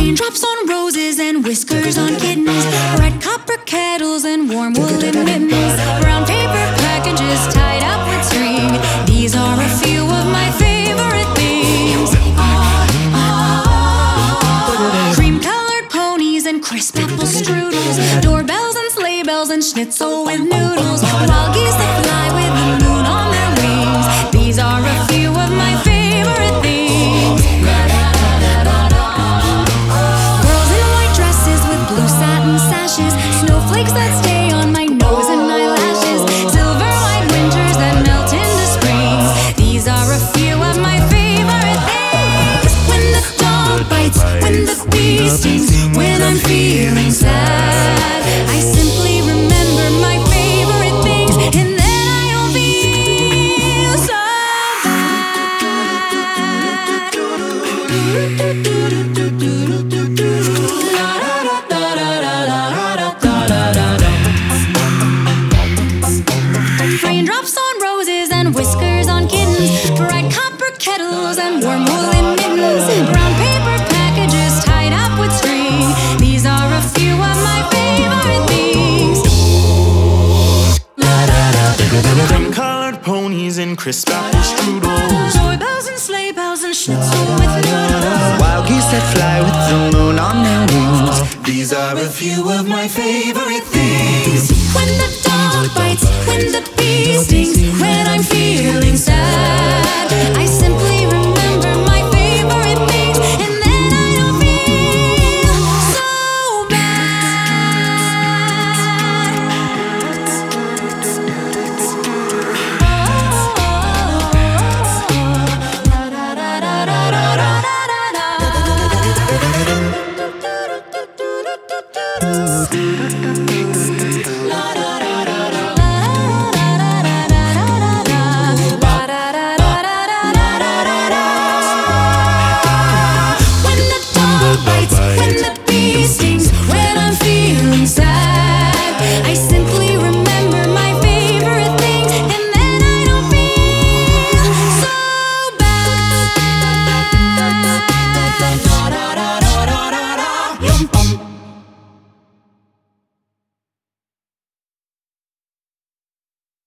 Raindrops on roses and whiskers on kittens, red copper kettles and warm woolen mittens, brown paper packages tied up with string. These are a few of my favorite things. Cream-colored ponies and crisp apple strudels, doorbells and sleigh bells and schnitzel with noodles, wild geese that fly with the moon on their wings. These are a few of my favorite things. Girls in white dresses with blue satin sashes, snowflakes that stay on my nose and eyelashes, silver white winters that melt into springs. These are a few of my favorite things. When the dog bites, when the bee stings, when I'm feeling sad, I simply remember my favorite things, and then I don't feel so bad. Raindrops on roses and whiskers on kittens, bright copper kettles and warm woolen mittens, brown paper packages tied up with string. These are a few of my favorite things. Cream-colored ponies and crisp apple strudels, Doorbells and sleigh bells and schnitzel with noodles, wild geese that fly with the moon on their wings. these are a few of my favorite things. when the dog bites, when the bee stings, when I'm feeling sad, I